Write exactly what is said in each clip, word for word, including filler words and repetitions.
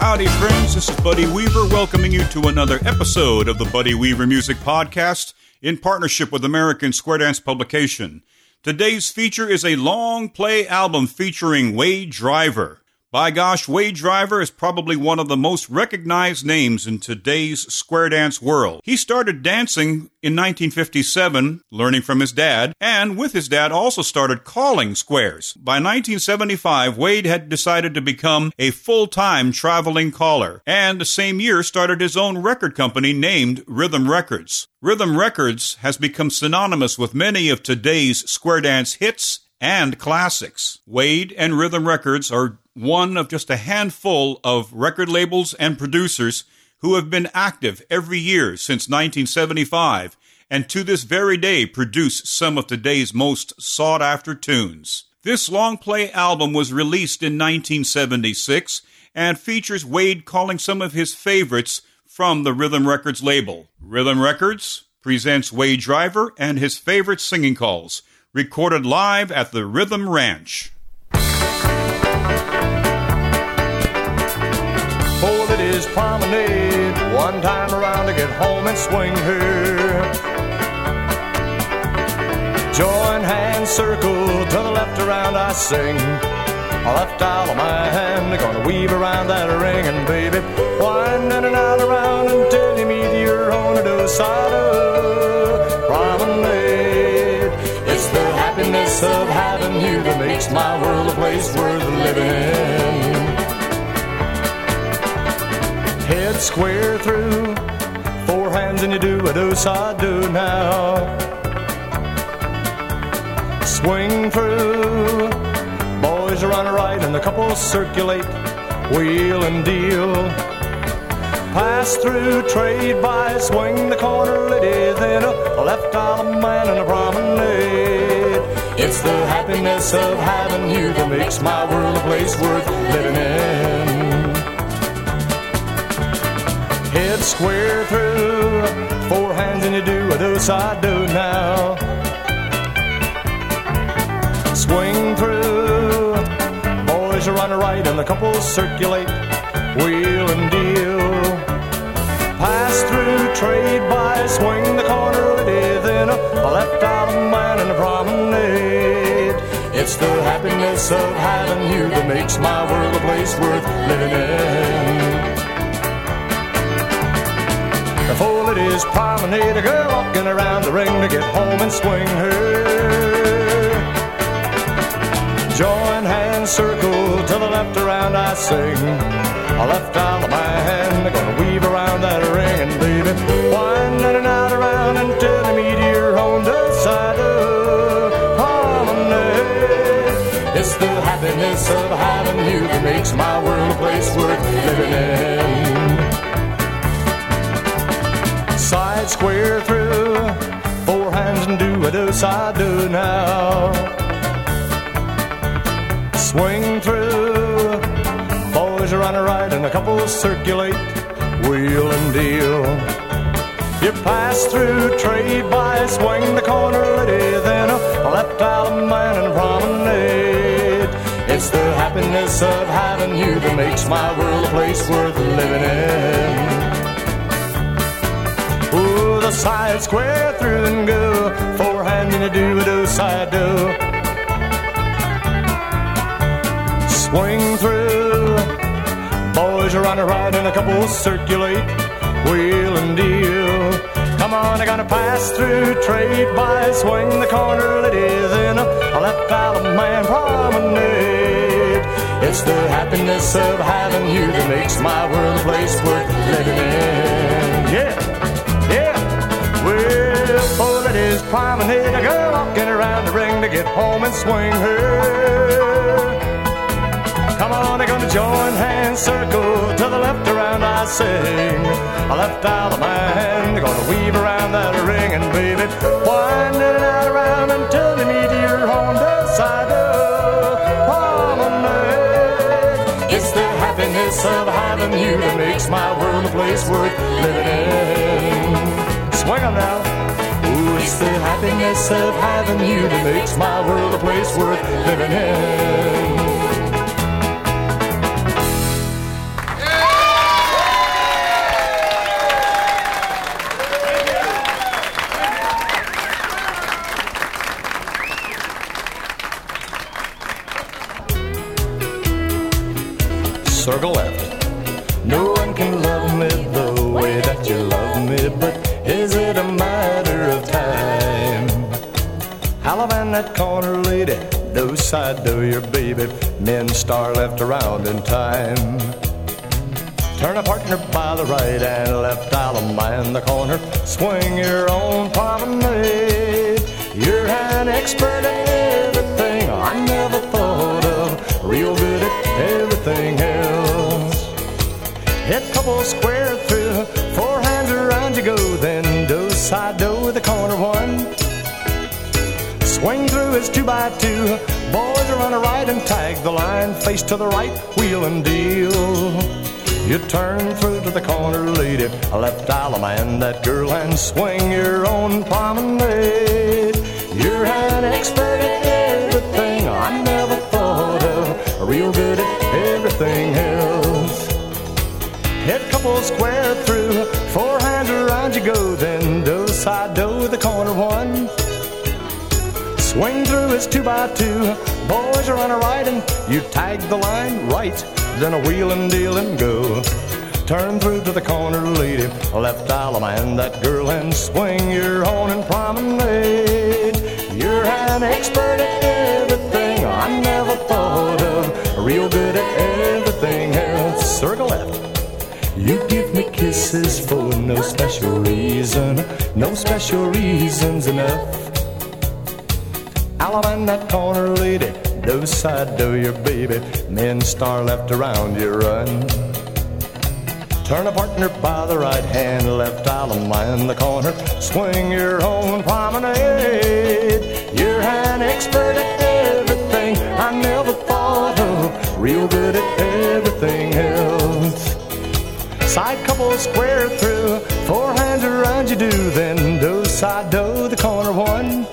Howdy, friends. This is Buddy Weaver welcoming you to another episode of the Buddy Weaver Music Podcast in partnership with American Square Dance Publication. Today's feature is a long play album featuring Wade Driver. By gosh, Wade Driver is probably one of the most recognized names in today's square dance world. He started dancing in nineteen fifty-seven, learning from his dad, and with his dad also started calling squares. By nineteen seventy-five, Wade had decided to become a full-time traveling caller, and the same year started his own record company named Rhythm Records. Rhythm Records has become synonymous with many of today's square dance hits and classics. Wade and Rhythm Records are one of just a handful of record labels and producers who have been active every year since nineteen seventy-five, and to this very day produce some of today's most sought-after tunes. This long play album was released in nineteen seventy-six and features Wade calling some of his favorites from the Rhythm Records label. Rhythm Records presents Wade Driver and his favorite singing calls, recorded live at the Rhythm Ranch. Four ladies promenade one time around to get home and swing her. Join hands, circle to the left around I sing. I left out of my hand, gonna weave around that ring, and baby, wind in and out around until you meet your own do-side promenade. It's the happiness of having you that makes my world a place worth living in. Head square through, four hands and you do a do-side-do now. Swing through, boys run right and the couples circulate, wheel and deal. Pass through, trade by, swing the corner, lady, then a left island man and a promenade. It's the happiness of having you that makes my world a place worth living in. Head square through, four hands and you do a do-side-do now. Swing through, boys run right and the couples circulate, wheel and deal. Pass through, trade by, swing the corner, lady, then a left island man and a promenade. It's the happiness of having you that makes my world a place worth living in. The four ladies promenade, a girl walking around the ring to get home and swing her. Join hands, circle to the left around I sing. I left out of my hand, gonna weave around that ring, and baby, wind in and out around until you meet your own side of promenade. It's the happiness of having you that makes my world a place worth living in. Side square through, four hands and do a do-side-do now. Swing through, boys run right and the couples circulate, wheel and deal. You pass through, trade by, swing the corner, lady, then a left island man and a promenade. It's the happiness of having you that makes my world a place worth living in. Ooh, the side square through and go, four hands and you do a do-side-do. Swing through, boys are on a ride and a couple circulate, wheel and deal. Come on, I gotta pass through, trade by, swing the corner, lady, then a left island man promenade. It's the happiness of having you that makes my world a place worth living in. Yeah. Well, four ladies promenade, a girl walking around the ring to get home and swing her. Come on, they're gonna join hands, circle to the left around I sing. I left out of my hand, they're gonna weave around that ring, and baby, wind in and out around until you meet your Honda side of promenade. It's the happiness of having you that makes my world a place worth living in. Swing 'em now. Ooh, it's the happiness of having you that makes my world a place worth living in. Yeah! circle left. No one can love me the way that you love me, but is it a matter of time? I'll find that corner lady, do side do your baby, men star left around in time. Turn a partner by the right and left, I'll mind the corner, swing your own promenade. You're an expert at everything I never thought of, real good at everything else. Hit couple square through, four hands around you go, then do side do the corner one. Swing through is two by two, boys are on the right and tag the line, face to the right, wheel and deal. You turn through to the corner lady, left I'll man that girl and swing your own promenade. You're an expert at everything I never thought of, real good at everything else. Hit couple square through, four hands around you go, then do side do the corner one. Swing through is two by two, boys are on a right and you tag the line right, then a wheel and deal and go. Turn through to the corner lady, left I'll man that girl and swing your own and promenade. You're an expert at everything I never thought of, real good at everything else. Circle left. You give me kisses for no special reason, no special reasons enough. I'll find that corner lady, do side do your baby, men star left around you run. Turn a partner by the right hand, left I'll mind the corner, swing your own promenade. You're an expert at everything I never thought of, real good at everything else. Side couple square through, four hands around you do, then do side do the corner one.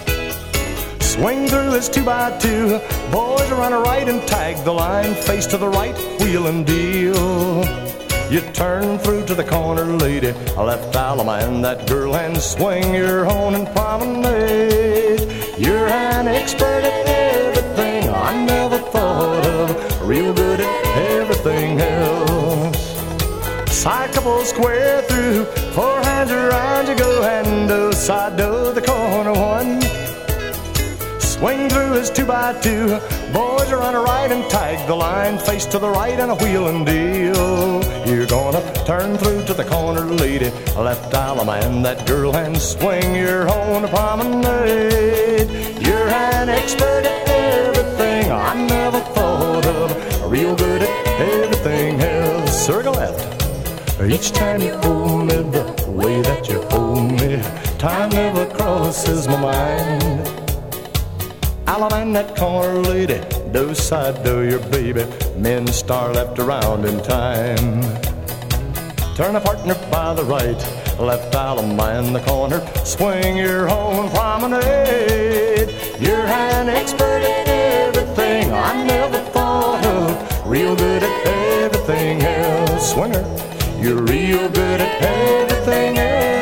Swing through is two by two, boys are on a right and tag the line, face to the right, wheel and deal. You turn through to the corner lady, left I'll mind that girl and swing your own and promenade. You're an expert at everything I never thought of, real good at everything else. Side couple square through, four hands around you go, and do side do the corner one. Swing through is two by two, boys are on a right and tag the line, face to the right and a wheel and deal. You're gonna turn through to the corner lady, left I'll man that girl and swing your own promenade. You're an expert at everything I never thought of, real good at everything else. Circle left. Each time you hold me the way that you hold me, time never crosses my mind. I'll find that corner lady, do side do your baby, men star left around in time. Turn a partner by the right, left I'll mind the corner, swing your own promenade. You're an expert at everything I never thought of, real good at everything else. Swinger, you're real good at everything else.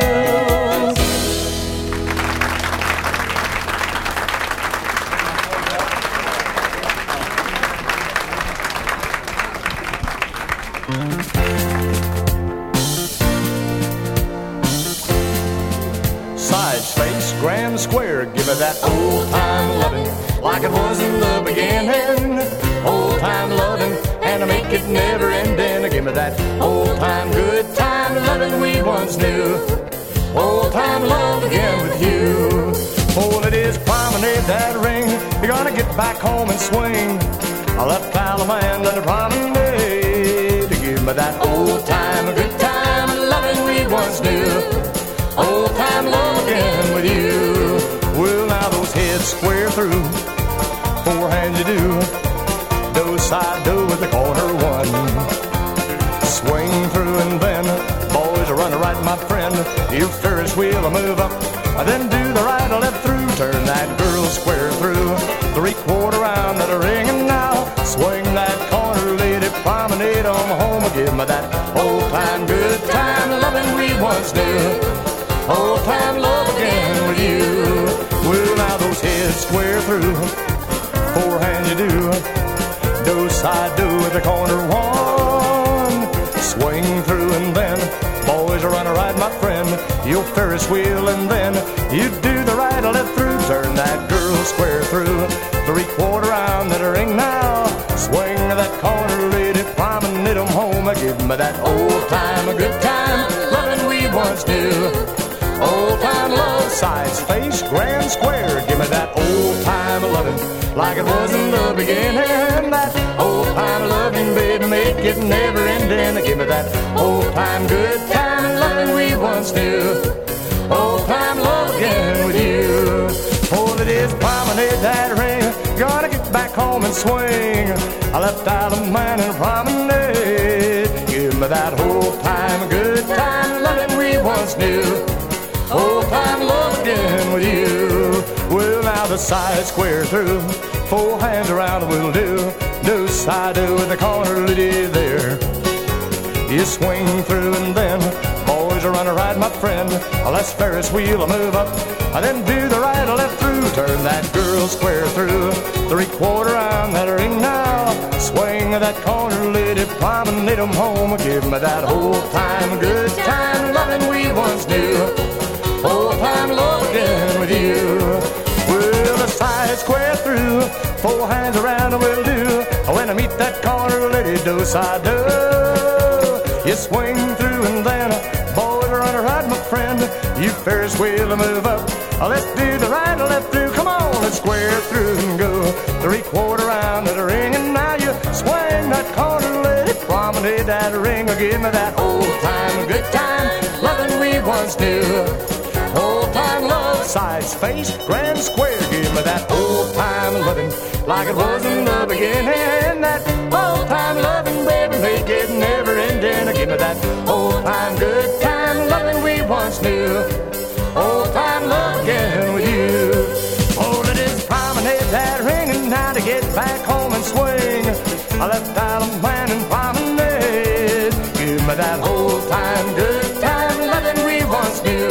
Side space, grand square, give it that old time loving, like it was in the beginning. Old time loving, and I make it never ending. Give me that old time, good time loving we once knew. Old time love again with you. Oh, it is promenade that ring, you're gonna get back home and swing. I left Alabama and a promenade. Give me that old time, good time loving we once knew. Old time love again with you. Well, now those heads square through, four hands you do, do side do with the corner one. Swing through and then, boys are running right, my friend. You Ferris wheel a move up, then do the right or left through. Turn that girl square through, three quarter round that a ring, and now swing that corner lady, promenade on home. Give me that old time, good time loving we once knew. Old time love again with you. Well, now those heads square through, four hands you do, do side do with the corner one. Ferris wheel, and then you do the right or left through. Turn that girl square through, three-quarter round that ring now. Swing that corner, lady, promenade 'em home. Give me that old time, a good time, loving we once knew. Old time love, size, face, grand square. Give me that old time loving, like it was in the beginning. That old time loving, baby, make it never ending. Give me that old time, good time, loving we once knew. Old time love again with you. Oh, it is promenade that ring, gonna get back home and swing. I left out a man and promenade. Give me that old time, good time, loving we once knew. Old time love again with you. Well, now the side square through, four hands around will do. Do side do in the corner, lady there. You swing through and then boys are running right, my friend. Let's Ferris wheel a move up, and then do the right or left through. Turn that girl square through, three-quarter round that ring now. Swing that corner, lady, promenade 'em home. Give me that old time, good time, loving we once knew. Old time love again with you. Well, the side square through, four hands around will do. When I meet that corner, lady, do side do. You swing through and then boys are on a ride, my friend. You Ferris wheel a move up. Let's do the right or left through. Come on, let's square through and go three-quarter round at the ring. And now you swing that corner, lady, promenade that ring. Give me that old time, good time, loving we once knew. Old time love, size, face, grand square. Give me that old time loving, like it was in the beginning. That old time loving, baby, make it never ending. Give me that old time, good time, loving we once knew. Old time love again with you. Oh, it is promenade that ring, and now to get back home and swing. I left out a man and promenade. Give me that old time, good time, loving we once knew.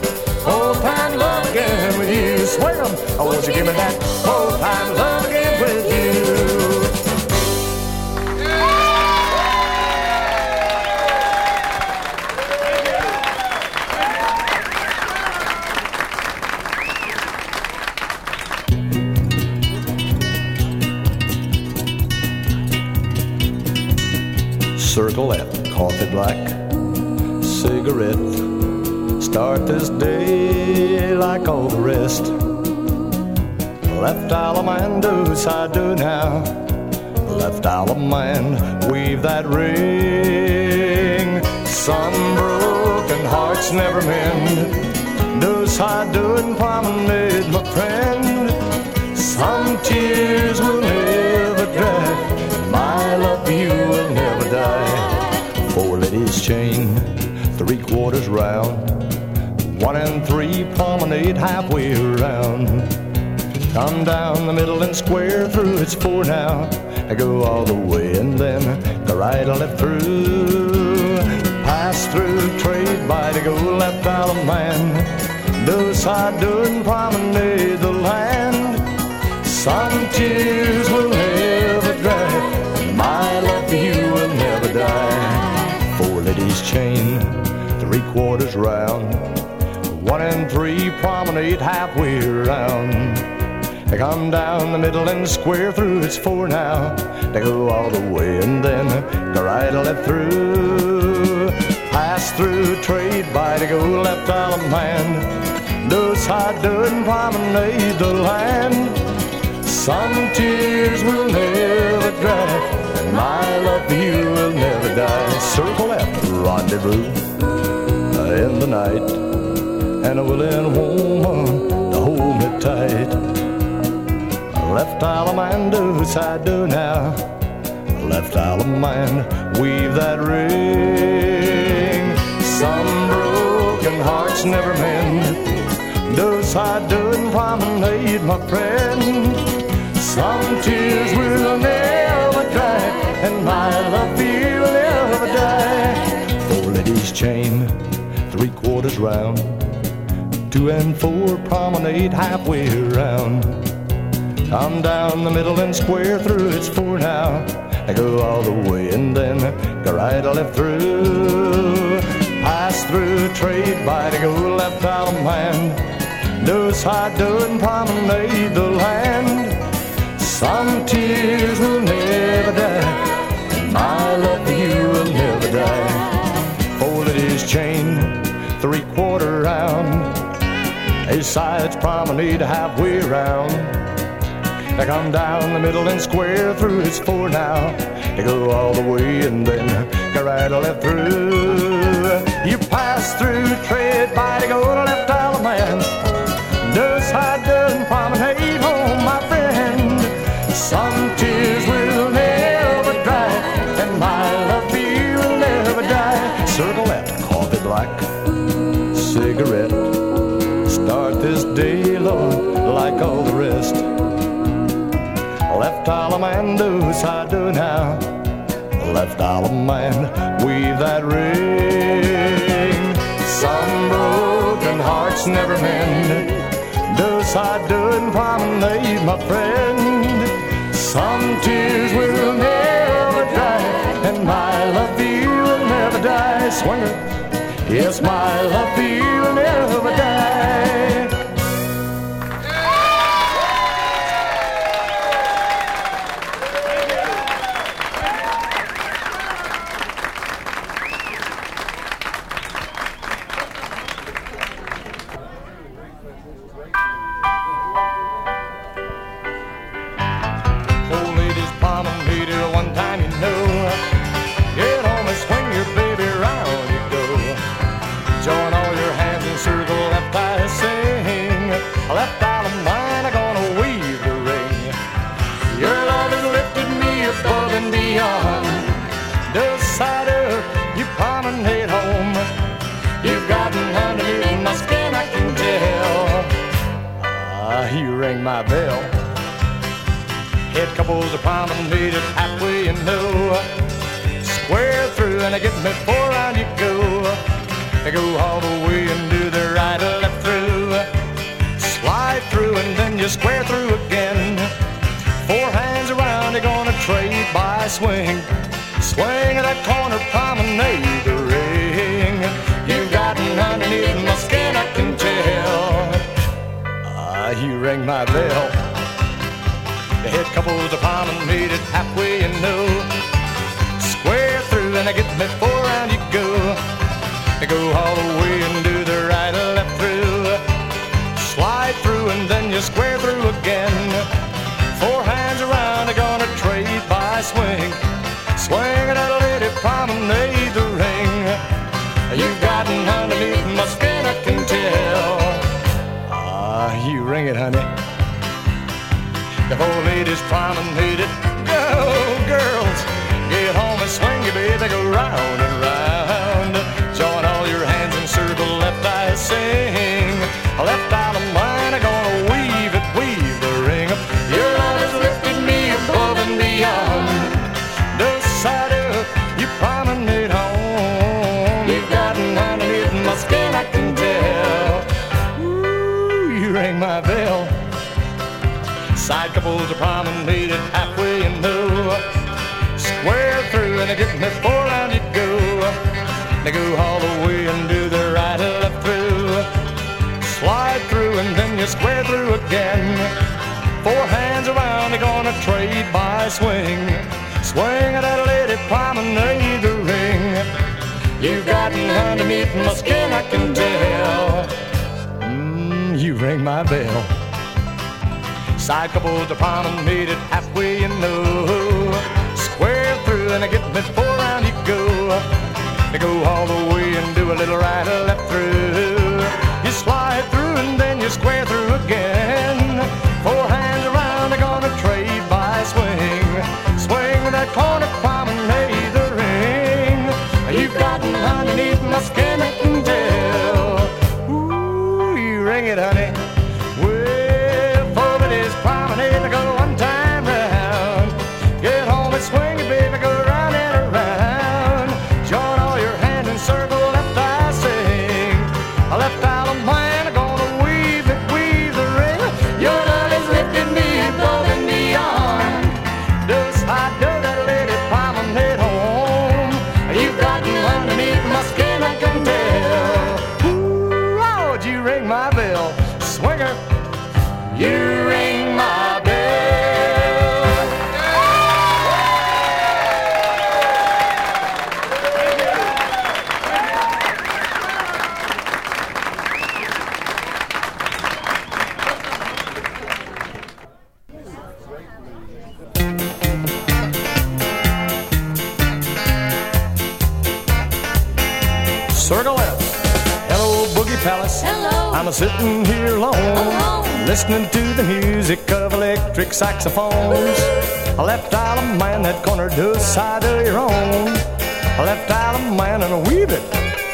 Old time love again with you. Swear 'em, oh, won't you give me that old time love again with you. Circle F, coffee black, cigarette. Start this day like all the rest. Left Alamandus, I do now. Left Alamand, weave that ring. Some broken hearts never mend. Those I do and promenade, my friend. Some tears will never dry. My love for you will never die. Four ladies chain, three quarters round. One and three promenade halfway around. Come down the middle and square through, it's four now. I go all the way and then go right or left through. Pass through, trade by to go left out of man. Do side do and promenade the land. Some tears will never dry. My love for you will never die. Four ladies chain, three quarters round. One and three promenade halfway around. They come down the middle and square through, it's four now. They go all the way and then go right or left through. Pass through, trade by to go left out of man. Do side do and promenade the land. Some tears will never dry, and my love for you will never die. Circle after rendezvous in the night, and a willing woman to hold me tight. Left Alamandus, I do now. Left Alamand, weave that ring. Some broken hearts never mend. Those I do and promenade, my friend. Some tears will never dry, and my love for you will never die. Four ladies chain, three quarters round. Two and four promenade halfway around. Come down the middle and square through, it's four now. I go all the way and then go right or left through. Pass through trade by to go left Allemande. No side doing promenade the land. Some tears will never die. My love for you will never die. Folded his chain three-quarter round. His sides promenade halfway round. They come down the middle and square through his four now. They go all the way and then go right or left through. You pass through trade by to go to left Allemande. No side doesn't promenade home, my friend. Some tears will never dry, and my love for you will never die. Circle left, coffee black, cigarette. Start this day, Lord, like all the rest. Left Allemande, side do now. Left Allemande, weave that ring. Some broken hearts never mend. Do side doing promenade, my friend. Some tears will never dry, and my love for you will never die. Swinger, yes, my love for you will never die. My bell. Head couples are promenaded halfway and no square through, and I get me four round you go. They go all the way and do the right or left through, slide through and then you square through again. Four hands around, they're gonna trade by swing. Swing at that corner promenade the ring. You've gotten underneath my skin, I can tell. You rang my bell. The head couples are promenaded halfway and no square through, and I get me four round you go. They go all the way and do the right or left through, slide through and then you square through again. Four hands around, they're gonna trade by swing. Swing at that lady promenade the ring. You've gotten underneath my skin, I can tell. You ring it, honey. The four ladies promenaded. Go, girls, get home and swing it, baby. Go round and round. Join all your hands and circle left eye sing. Left Allemande, I'm gonna weave it, weave the ring up. Your love has lifted me above and beyond. The side up, you promenade home. You've gotten underneath my skin, I can tell. Ring my bell. Side couples are promenaded halfway and no square through, and they get me four round you go. They go all the way and do the right or left through, slide through and then you square through again. Four hands around, they're gonna trade by swing. Swing at that lady promenade the ring. You've gotten underneath my skin, I can tell. You ring my bell. Side couples are promenaded halfway and no square through, and I get me four round you go. They go all the way and do a little right or left through. You slide through and then you square through again. Four hands around, they're gonna trade by swing. Swing with that corner promenade the ring. You've gotten underneath my skin, I can tell. Ring it, honey. Well, four ladies promenade, I go one time round. Get home and swing it, baby, go round and around. Join all your hands and circle left eye sing. Left Allemande, I'm gonna weave it, weave the ring. you ring my bell. Circle F, hello Boogie Palace. Hello. I'm a sitting here alone, Alone. listening to the music of electric saxophones. I left out a man that corner to the side of your own. I left out a man and a weave it.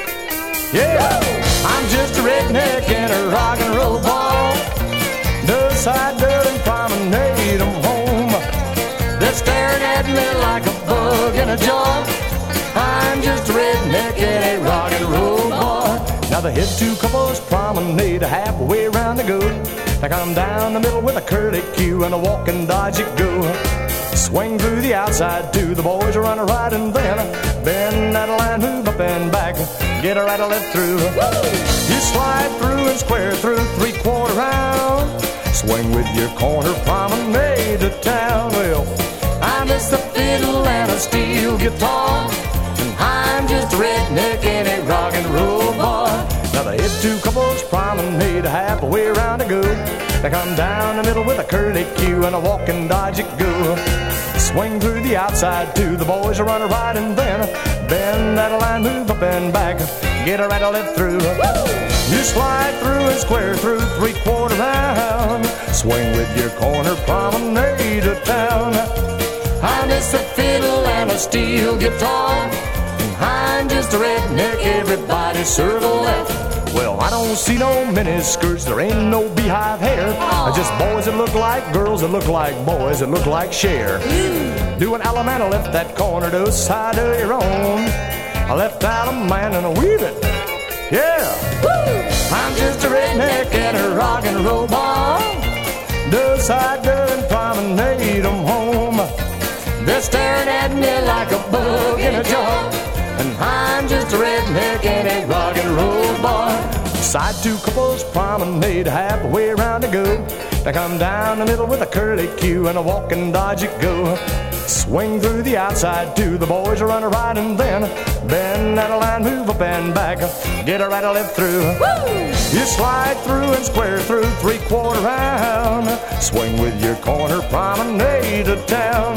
Yeah, I'm just a redneck and a rock and roll ball. The side dirty promenade 'em home. They're staring at me like a bug in a jar. I'm just a redneck and a rock and roll bar. Now the head two couples promenade halfway around the go. They come down the middle with a curly cue and a walk and dodge it go. Swing through the outside too, the boys are running right and then bend that line, move up and back, get a right or left through. You slide through and square through three-quarter round. Swing with your corner promenade to town. Well, I miss the fiddle and a steel guitar. I'm just a redneck in a rock and roll bar. Now the head two couples promenade halfway around to go. They come down the middle with a curly cue and a walk and dodge it go. Swing through the outside too, the boys are running right and then bend that line, move up and back, get a right or left through. You slide through and square through three-quarter round. Swing with your corner promenade to town. I miss the fiddle and a steel guitar. I'm just a redneck, everybody circle left. Well, I don't see no mini skirts, there ain't no beehive hair. Aww. Just boys that look like girls that look like boys that look like Cher. Mm. Doing Alamana, left that corner to the side of your own. I left out a man and a weave it. Yeah. Woo. I'm just a redneck and a rock and roll bar. The side doing promenade 'em home. They're staring at me like a bug in a jar. And I'm just a redneck and a rock and roll bar. Side two couples promenade halfway around to go. They come down the middle with a curly cue and a walk and dodge it go. Swing through the outside too, the boys are running right and then bend that line, move up and back, get a right or left through. Woo. You slide through and square through three-quarter round. Swing with your corner promenade to town.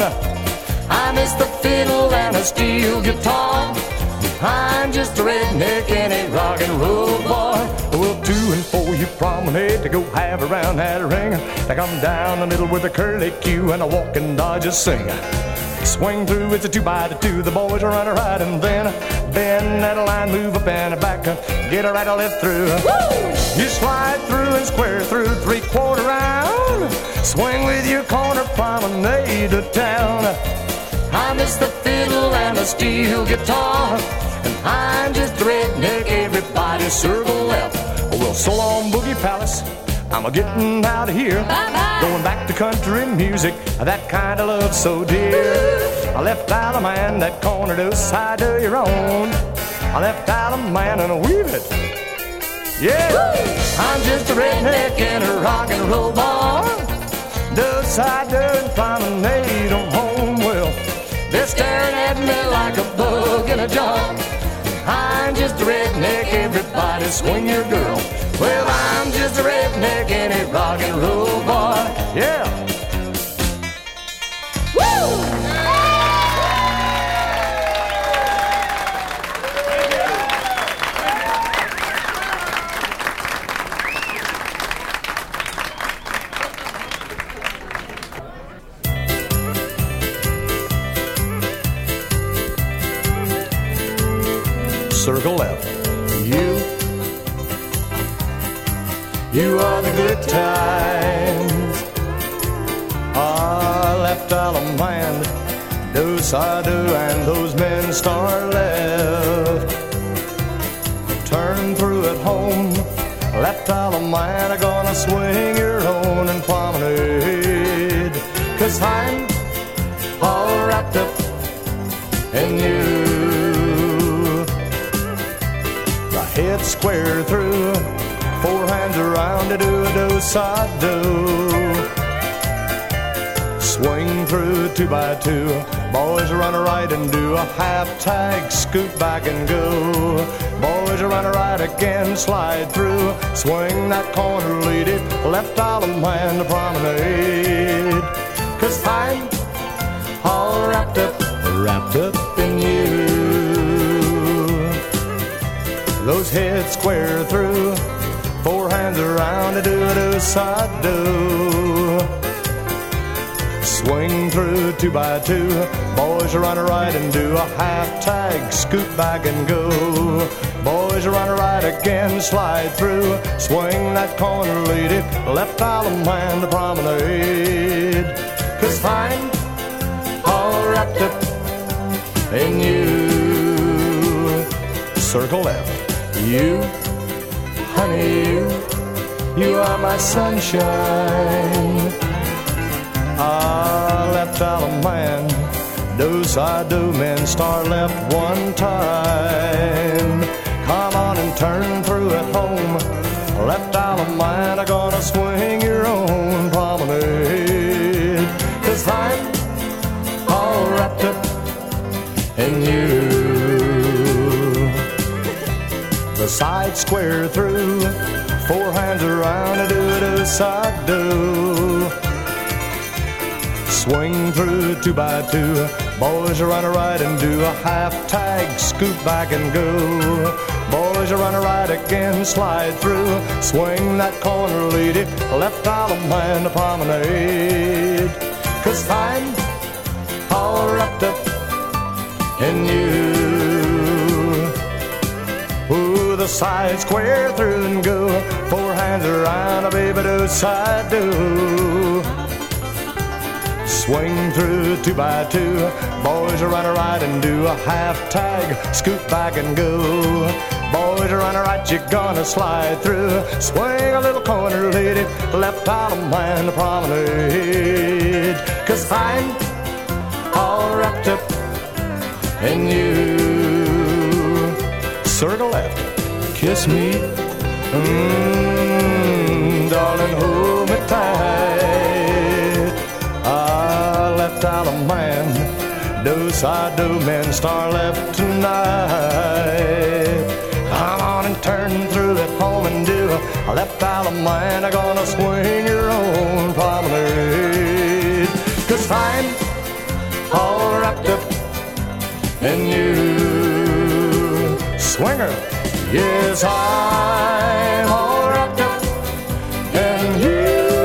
I miss the fiddle and a steel guitar. I'm just a redneck and a rock and roll boy. Well, two and four you promenade to go have around that ring. They come down the middle with a curly cue and a walk and dodge a sing. Swing through, it's a two by the two, the boys are running right and then bend that line, move up and back, get a right or left through. Woo. You slide through and square through three-quarter round. Swing with your corner promenade to town. I miss the fiddle and the steel guitar. And I'm just a redneck, everybody circle left. Well, so long, Boogie Palace, I'm a-getting out of here. Bye-bye. Going back to country music, that kind of love so dear. I left out a man that corner to the side of your own. I left out a man and a weave it. Yeah, I'm just a redneck in a rock and roll bar. The side and promenade 'em home. Well, they're staring at me like a bug in a jar. I'm just a redneck, everybody swing your girl. Well, I'm just a redneck in a rock and roll bar. Yeah. Woo. Circle left. You, you are the good times. I left out a man, those I do, and those men star left. Turn through at home, left out a man, I'm gonna swing your own and promenade. Cause I'm all wrapped up in you. Head square through four hands around to do a do-side-do. Swing through two by two, boys run a right and do a half tag, scoot back and go. Boys run a right again, slide through, swing that corner, lead it, left island man to promenade. 'Cause I'm all wrapped up, wrapped up in you. Those heads square through, four hands around to do a do-side-do. Swing through two by two, boys run a right and do a half tag, scoot back and go. Boys run a right again, slide through, swing that corner, lead it, left island man to promenade. 'Cause I'm all wrapped up in you. Circle left, you, honey, you, you are my sunshine. Ah, left island man, do-side-do men, star left one time. Come on and turn through at home, left island man, I'm gonna swing your own promenade. 'Cause I'm all wrapped up in you. The side square through, four hands around to do a do-side-do. Swing through two by two, boys run a right and do a half tag, scoot back and go. Boys run a right again, slide through, swing that corner, lead it, left island man to promenade. 'Cause I'm all wrapped up in you. Ooh, the side square through and go, four hands around, a baby do-side-do. Swing through two by two, boys run a right and do a half tag, scoot back and go. Boys run a right, you're gonna slide through, swing a little corner, lead it, left island man to promenade. 'Cause I'm all wrapped up in you. Circle left, kiss me, mmm, darling, hold me tight. Ah, left island man, do-side-do men, star left tonight. Come on and turn through at home and do a left island man, I'm gonna swing your own promenade. 'Cause I'm all wrapped up in you. Swinger, yes, I'm all wrapped up in you.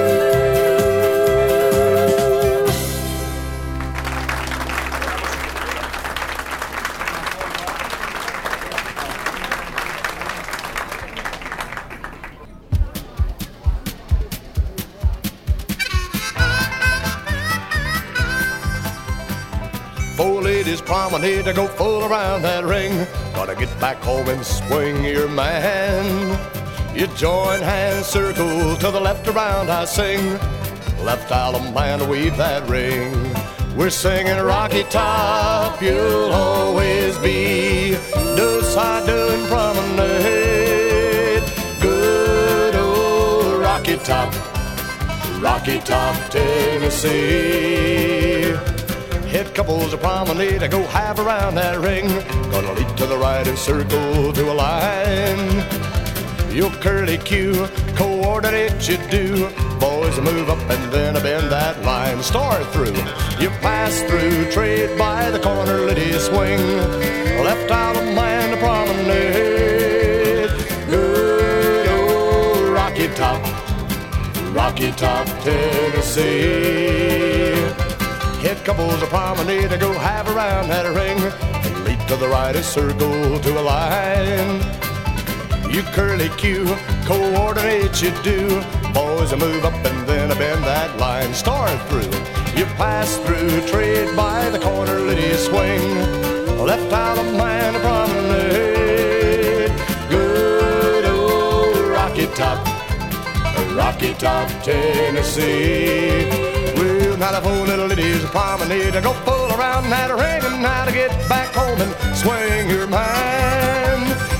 Four ladies promenade to go full around that ring. Gotta get back home and swing your man. You join hands, circle to the left around, I sing. Left island man, weave that ring. We're singing Rocky Top, you'll always be. Do-side-do and promenade. Good old Rocky Top, Rocky Top, Tennessee. Head couples a promenade to go half around that ring. Gonna lead to the right and circle to a line. You'll curly cue, coordinate you do. Boys move up and then bend that line. Start through, you pass through, trade by the corner, lady swing. Left island man to promenade. Good old Rocky Top, Rocky Top, Tennessee. Head couples a promenade to go half around that ring. And lead to the right and circle to a line. You curly cue, coordinate you do. Boys move up and then bend that line. Start through, you pass through, trade by the corner, lady swing. Left island man promenade. Good old Rocky Top, Rocky Top, Tennessee. Well, now the four little ladies promenade to go full around that ring, and now to get back home and swing your man.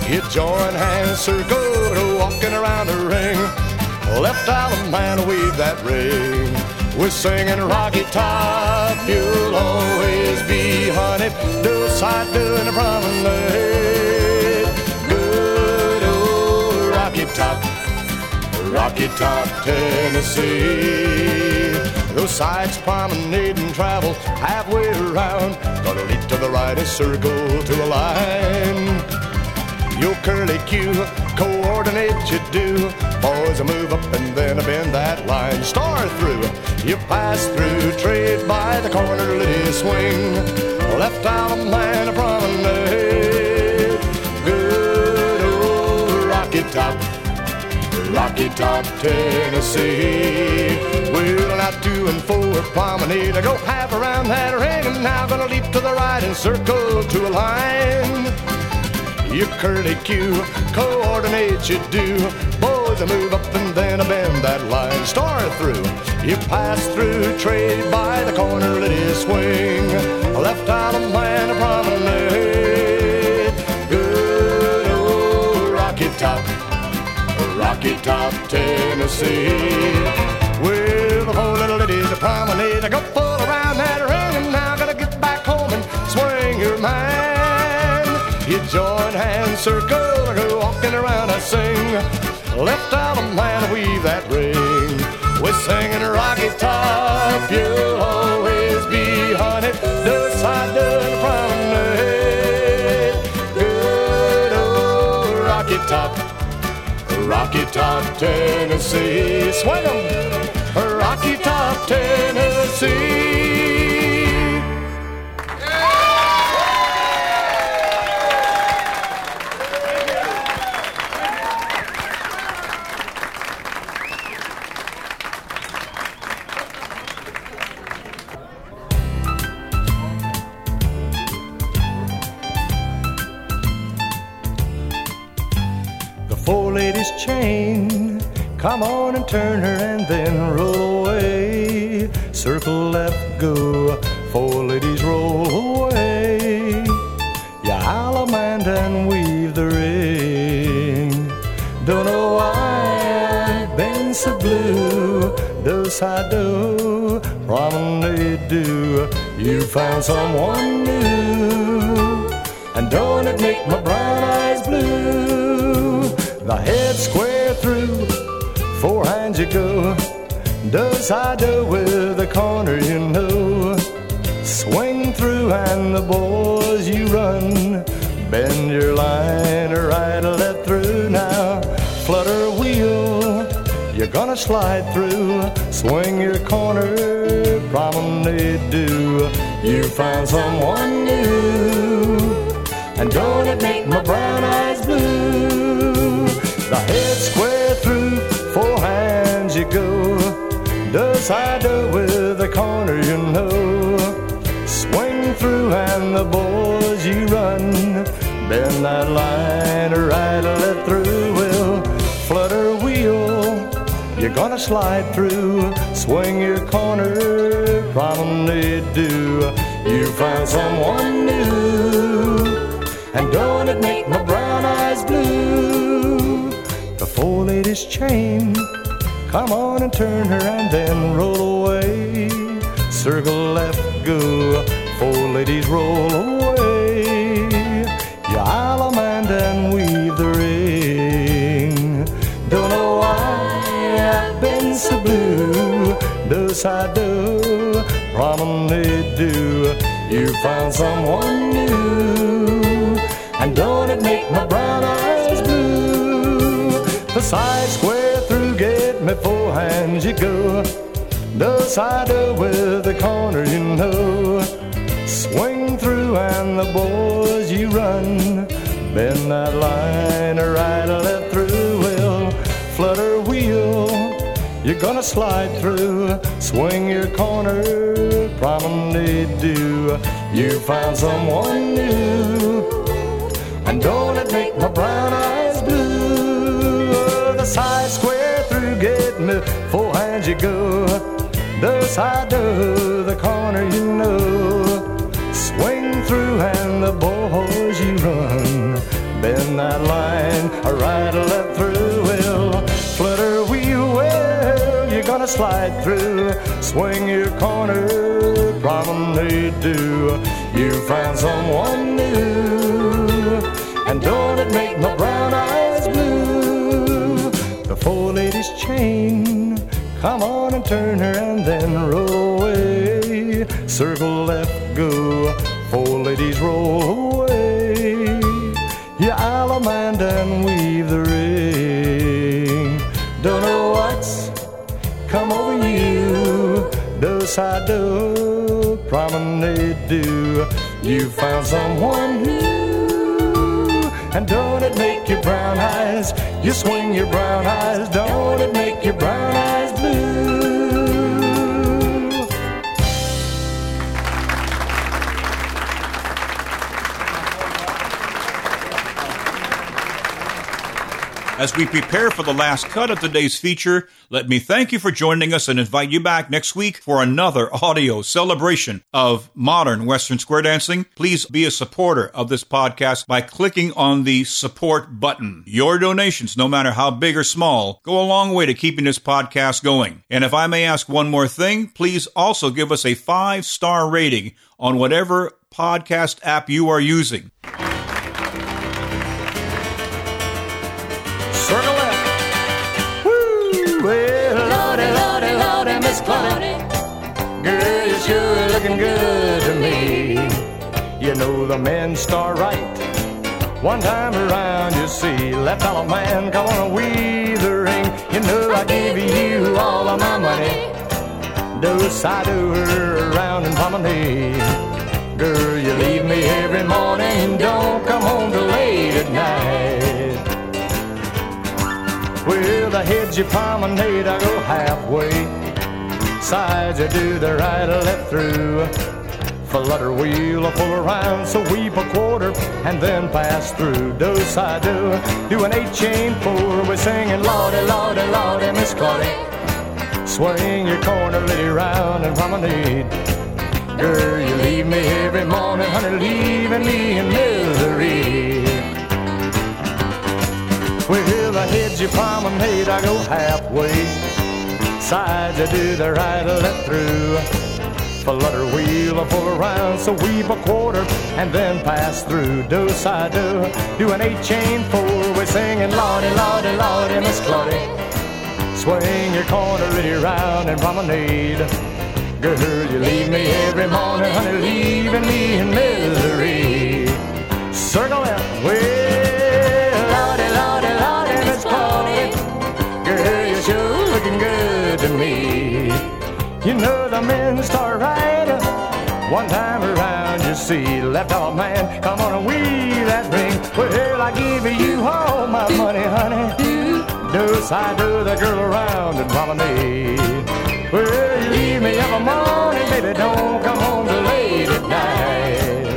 You join hands, circle, walking around the ring. Left Alabama, weave that ring. We're singing Rocky Top, you'll always be, honey. Do side doing the promenade. Good old Rocky Top, Rocky Top, Tennessee. Those sides promenade and travel halfway around. Gonna leap to the right and circle to a line. Your curly cue, coordinate you do. Boys, a move up and then a bend that line. Star through, you pass through. Trade by the corner, let it swing. Left out a man, a promenade. Good old Rocky Top, Rocky Top, Tennessee. Wheeling out two and four, promenade. I go half around that ring and now gonna leap to the right and circle to a line. You curly cue, coordinate you do. Boys, a move up and then a bend that line. Star through, you pass through. Trade by the corner, let it swing. Left out a man, a promenade. Good old Rocky Top, Rocky Top, Tennessee. Well, the four little ladies, a promenade. I go full around that ring and now gotta get back home and swing your mind. You join hands, circle, go walking around, I sing. Left out a man, weave that ring. We're singing Rocky Top, you'll always be, honey. Do side, do the promenade. Good old Rocky Top, Rocky Top, Tennessee. Swing 'em, Rocky Top, Tennessee. Four ladies chain, come on and turn her and then roll away. Circle left, go, four ladies roll away. You allemande and weave the ring. Don't know why I've been so blue. Do I do, promenade do. You found someone new, and don't it make my brown eyes blue? The head square through, four hands you go. Does I do with the corner you know. Swing through and the boys you run. Bend your line right or left through now. Flutter wheel, you're gonna slide through. Swing your corner, promenade do. You find someone new, and don't it make my brown eyes blue? The head square through, four hands you go. Does I do with the corner you know. Swing through and the boys you run. Bend that line right or left through. Will flutter wheel, you're gonna slide through. Swing your corner, promenade do. You find someone new, and don't it make my brown eyes blue? The four ladies chain, come on and turn her and then roll away. Circle left, go, four ladies roll away. You allemande and weave the ring. Don't know why I've been so blue. Does I do, promenade do. You found someone new, and don't it make my brown eyes blue? The side square through, get me four hands you go. Does I do with the corner you know. Swing through and the boys you run. Bend that line right or left through. Will flutter wheel, you're gonna slide through. Swing your corner, promenade do. You found someone new, and don't it make my brown eyes blue? The side square through, get me four hands you go. Does I do the corner you know. Swing through and the boys you run. bend that line, a right or left through. Well, flutter wheel, well, you're gonna slide through. Swing your corner, promenade do. You find someone new, and don't it make my brown eyes blue? The four ladies chain, come on and turn her and then roll away. Circle left, go, four ladies roll away. Yeah, I'll mind and weave the ring. Don't know what's come over you. Do side do, promenade do. You found someone new, and don't it make your brown eyes? You swing your brown eyes, don't it make your brown eyes blue? As we prepare for the last cut of today's feature, let me thank you for joining us and invite you back next week for another audio celebration of modern Western square dancing. Please be a supporter of this podcast by clicking on the support button. Your donations, no matter how big or small, go a long way to keeping this podcast going. And if I may ask one more thing, please also give us a five-star rating on whatever podcast app you are using. Circle left. Woo! Well, Lordy, Lordy, Lordy, Miss Claudie, girl, you're sure looking good to me. You know the men start right. One time around, you see, left all man, come on and weave the ring. You know I gave you all of my money. Do side do her around and promenade. Girl, you leave me every morning, don't come home till late at night. Well, the heads you promenade, I go halfway. Sides you do the right or left through. Flutter wheel, a pull around, so weep a quarter and then pass through. Do side do, do an eight chain four. We're singing Lordy, Lordy, Lordy, Miss Claudie. Swing your corner, lady, round and promenade. Girl, you leave me every morning, honey, leaving me in misery. Well, the heads you promenade, I go halfway. Sides I do the right or left through. Flutter wheel, a pull around, so weave a quarter and then pass through. Do side do, do an eight chain four. We're singing Lordy, Lordy, Lordy, Miss Claudie. Swing your corner, lady, round and promenade. Girl, you leave me every morning, honey, leaving me in misery. Circle left, well, Lordy, Lordy, Lordy, Miss Claudie. Girl, you're sure looking good to me. You know the men start right. One time around, you see, left all man, come on and weave that ring. Well, I give you all my money, honey. Do side do the girl around and promenade. Well, you leave me every morning, baby, don't come home till late at night.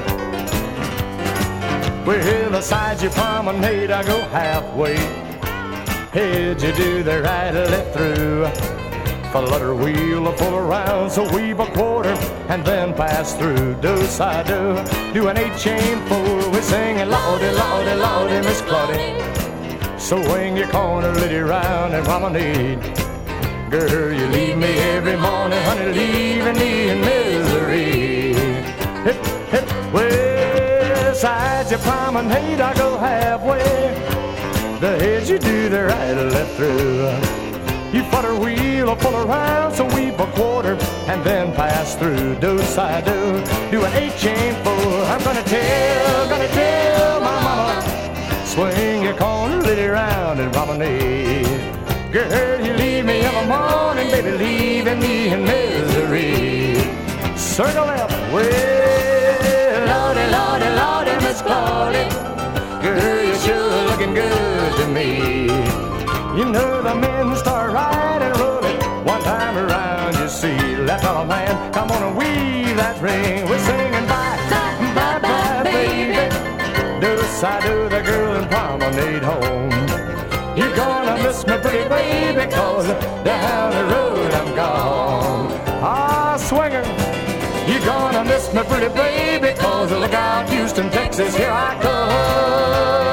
Well, the sides you promenade, I go halfway. Head you do the right or left through. Flutter wheel, a pull around, so weave a quarter and then pass through. Do side do, do an eight chain four. We're singing Lordy, Lordy, Lordy, Miss Claudie. So swing your corner, lady, round and promenade. Girl, you leave me every morning, honey, leaving me in misery. Hip, hip, well, sides you promenade, I go halfway. The heads you do the right or left through. You flutter wheel or pull around, so weave a quarter and then pass through. Do side do, do an eight chain four. I'm gonna tell, gonna tell my mama. Swing your corner, lady, round and promenade. Girl, you leave me every morning, baby, leaving me in misery. Circle left, well, Lordy, Lordy, Lordy, Miss Claudie. Girl, you're sure looking good to me. You know the men start right and rolling. One time around, you see, left all man, come on and weave that ring. We're singing bye, bye, bye, bye, baby. Do side do the girl and promenade home. You're gonna miss me, pretty baby, cause down the road I'm gone. Ah, swinger, you're gonna miss me, pretty baby, cause look out, Houston, Texas, here I come.